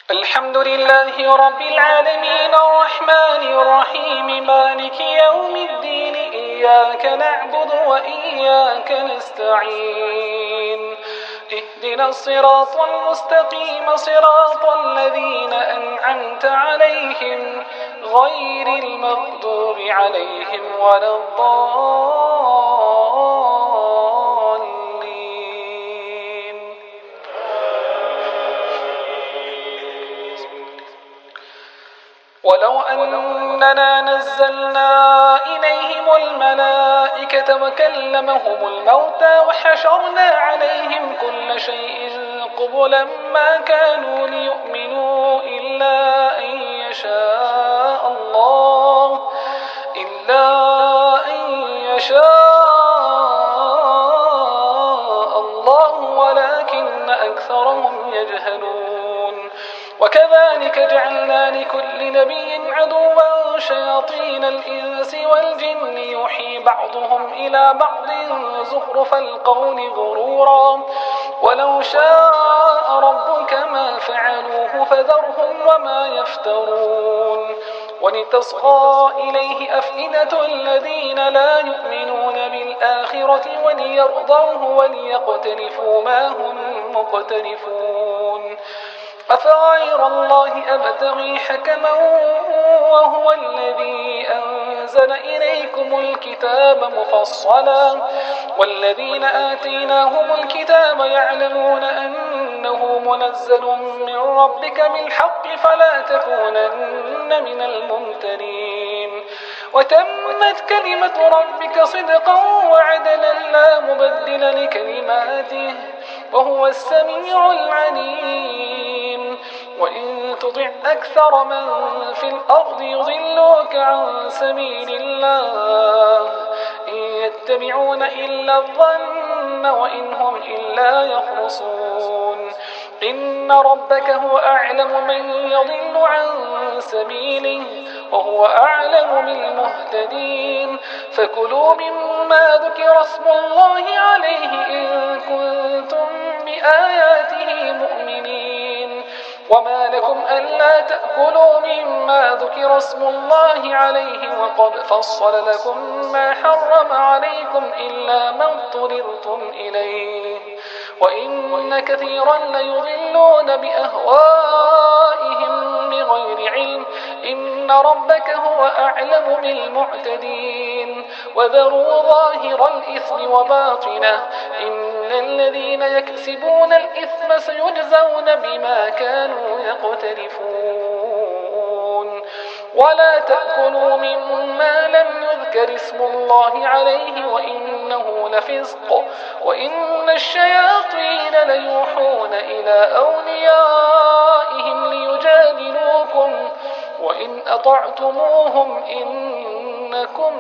الحمد لله رب العالمين الرحمن الرحيم مالك يوم الدين إياك نعبد وإياك نستعين اهدنا الصراط المستقيم صراط الذين أنعمت عليهم غير المغضوب عليهم ولا الضالين. ولو أننا نزلنا إليهم الملائكة وكلمهم الموتى وحشرنا عليهم كل شيء قبلا ما كانوا ليؤمنوا إلا أن يشاء الله ولكن أكثرهم يجهلون. وكذلك جعلنا لكل نبي عدوا شياطين الإنس والجن يوحي بعضهم إلى بعض زخرف القول غرورا ولو شاء ربك ما فعلوه فذرهم وما يفترون. ولتصغى إليه أفئدة الذين لا يؤمنون بالآخرة وليرضوه وليقترفوا ما هم مقترفون. أفغير الله أبتغي حكما وهو الذي أنزل إليكم الكتاب مفصلا والذين آتيناهم الكتاب يعلمون أنه منزل من ربك بالحق فلا تكونن من الممترين. وتمت كلمة ربك صدقا وعدلا لا مبدل لكلماته وهو السميع العليم. وإن تطع أكثر من في الأرض يضلوك عن سبيل الله إن يتبعون إلا الظن وإن هم إلا يخرصون. إن ربك هو أعلم من يضل عن سبيله وهو أعلم بالمهتدين. فكلوا مما ذكر اسم الله عليه إن كنتم بآياته مؤمنين. وما لكم ألا تأكلوا مما ذكر اسم الله عليه وقد فصل لكم ما حرم عليكم إلا ما اضطررتم إليه وإن كثيرا ليضلون بأهوائهم بغير علم. إن ربك هو أعلم بالمعتدين. وذروا ظاهر الإثم وباطنه إن الذين يكسبون الإثم سيجزون بما كانوا يقترفون. ولا تأكلوا مما لم يذكر اسم الله عليه وإنه لفسق وإن الشياطين ليوحون إلى أوليائهم ليجادلوكم وإن أطعتموهم إنكم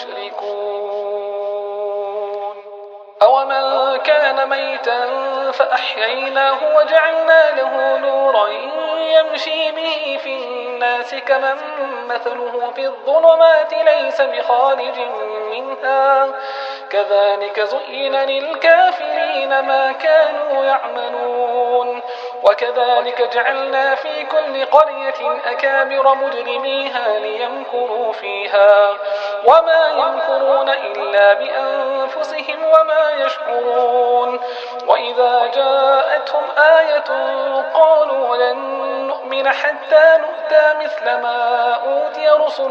لمشركون. أومن كان ميتا فأحييناه وجعلنا له نورا يمشي به في الناس كمن مثله في الظلمات ليس بخارج منها كذلك زين للكافرين ما كانوا يعملون. وكذلك جعلنا في كل قرية أكابر مجرميها ليمكروا فيها وما يمكرون إلا بأنفسهم وما يشعرون. وإذا جاءتهم آية قالوا لن نؤمن حتى نؤتى مثل ما أوتي رسل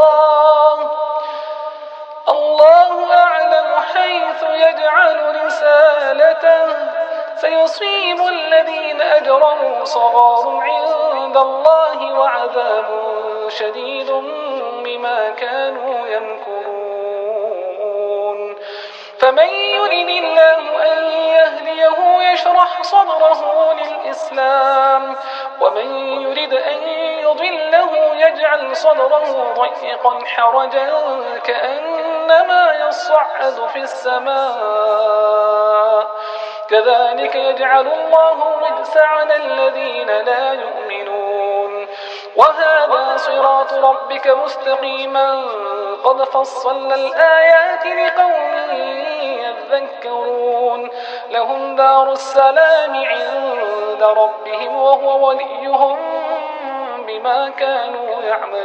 الله أعلم حيث يجعل رسالته سيصيب الذين أجرموا صغار عند الله وعذاب شديد بما كانوا يمكرون. فمن يرد الله أن يهديه يشرح صدره للإسلام ومن يرد أن يضله يجعل صدره ضيقا حرجا كأنما يصعد في السماء كذلك يجعل الله الرجس على الذين لا يؤمنون. وهذا صراط ربك مستقيما قد فصلنا الآيات لقوم يذكرون لهم دار السلام عند ربهم وهو وليهم بما كانوا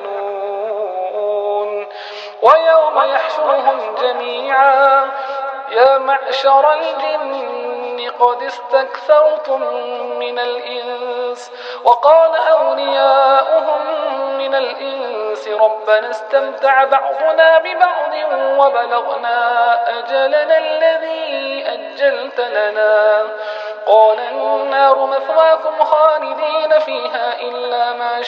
يعملون ويوم يحشرهم جميعا يا معشر الجن قد استكثرتم من الإنس وقال أولياؤهم من الإنس ربنا استمتع بعضنا ببعض وبلغنا أجلنا الذي أجلت لنا قال النار مثواكم خالدين فيها إلا ما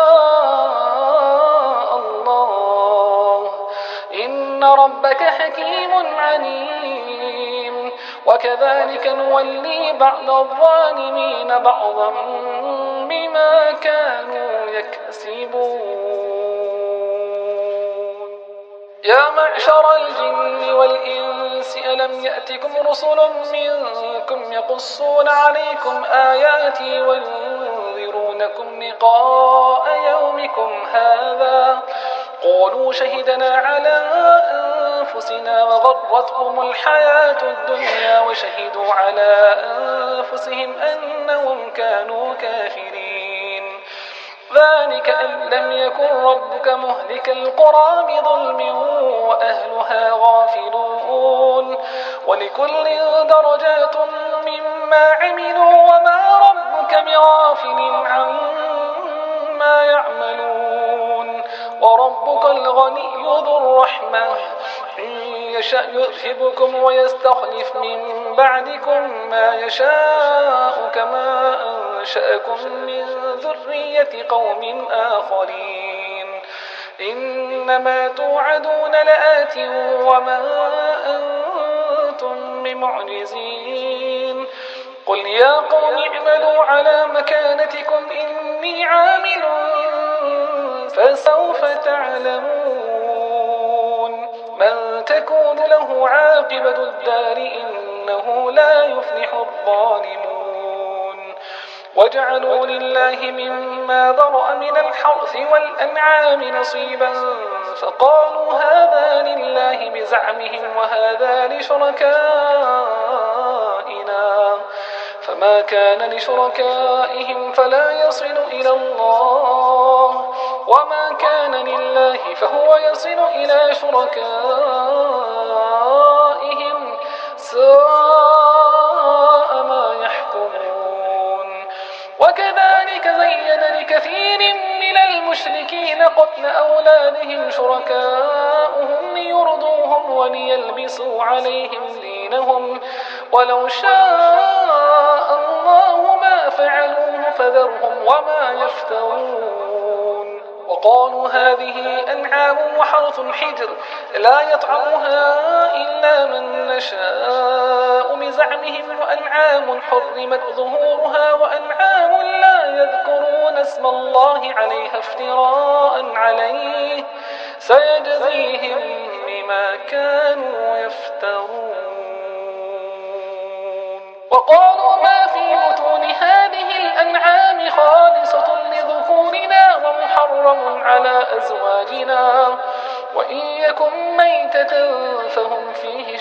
شاء الله إن ربك حكيم عليم وكذلك نولي بعض الظالمين بعضا بما كانوا يكسبون يا معشر الجن والإنس ألم يأتكم رسل منكم يقصون عليكم آياتي وينذرونكم لقاء يومكم هذا قالوا شهدنا على أنفسنا وغرتهم الحياة الدنيا وشهدوا على أنفسهم أنهم كانوا كافرين ذلك أن لم يكن ربك مهلك القرى بظلم وأهلها غافلون ولكل درجات مما عملوا وما ربك بغافل عما يعملون وربك الغني ذو الرحمة إن يشأ يذهبكم ويستخلف من بعدكم ما يشاء كما أنشأكم من ذرية قوم آخرين إنما توعدون لآت وما أنتم بمعجزين قل يا قوم اعملوا على مكانتكم إني عامل فسوف تعلمون من تكون له عاقبة الدار إنه لا يفلح الظالمون وجعلوا لله مما ذرأ من الحرث والأنعام نصيبا فقالوا هذا لله بزعمهم وهذا لشركائنا فما كان لشركائهم فلا يصل إلى الله وما كان لله فهو يصل إلى شركائهم ساء ما يحكمون وكذلك زين لكثير من المشركين قتل أولادهم شركاؤهم ليرضوهم وليلبسوا عليهم دينهم ولو شاء الله ما فعلوه فذرهم وما يفترون وقالوا هذه أنعام وحرث حجر لا يطعمها إلا من نشاء بزعمهم وأنعام حرمت ظهورها وأنعام لا يذكرون اسم الله عليها افتراء عليه سيجزيهم بما كانوا يفترون وقالوا ما في بطون هذه الأنعام خالصة لذكورنا ومحرم على أزواجنا وإن يكن ميتة فهم فيه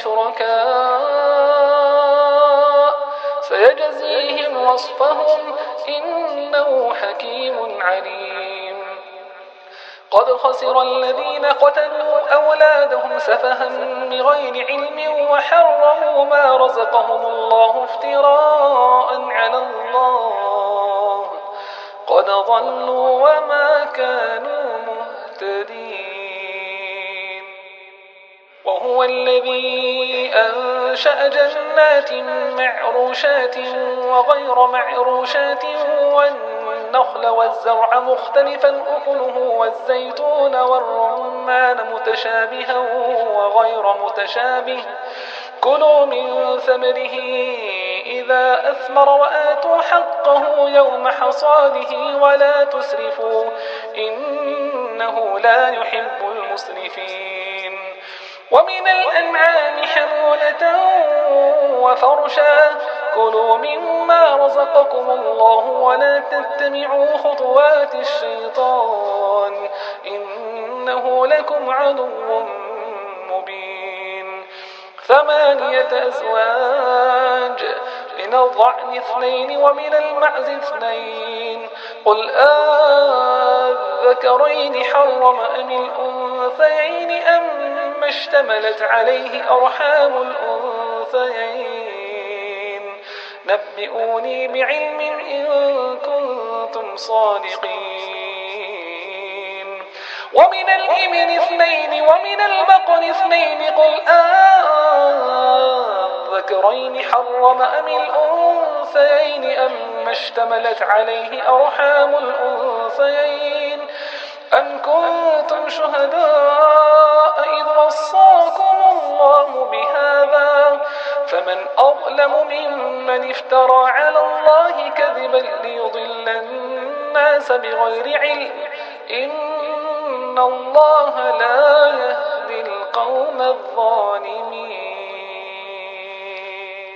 شركاء سيجزيهم وصفهم إنه حكيم عليم قد خسر الذين قتلوا أولادهم سفها بغير علم وحرموا ما رزقهم الله افتراء على الله قد ضلوا وما كانوا مهتدين وهو الذي أنشأ جنات معروشات وغير معروشات والنخل والزرع مختلفا أكله والزيتون والرمان متشابها وغير متشابه كلوا من ثمره إذا أثمر وآتوا حقه يوم حصاده ولا تسرفوا إنه لا يحب المسرفين ومن الأنعام حمولة وفرشا كلوا مما رزقكم الله ولا تتبعوا خطوات الشيطان إنه لكم عدو مبين 8 أزواج، من الضأن 2 ومن المعز 2. قل أذكرين حرم أم الأنثيين أم اشتملت عليه أرحام الأنثيين؟ نبئوني بعلم إن كنتم صادقين. ومن الإبل 2 ومن البقر 2. قل أذكرين حرم أم الأنثيين أم اشتملت عليه أرحام الأنثيين؟ أم كنتم شهداء إذ وصاكم الله بهذا؟ فمن أظلم ممن افترى على الله كذبا ليضل الناس بغير علم. إن الله لا يهدي القوم الظالمين.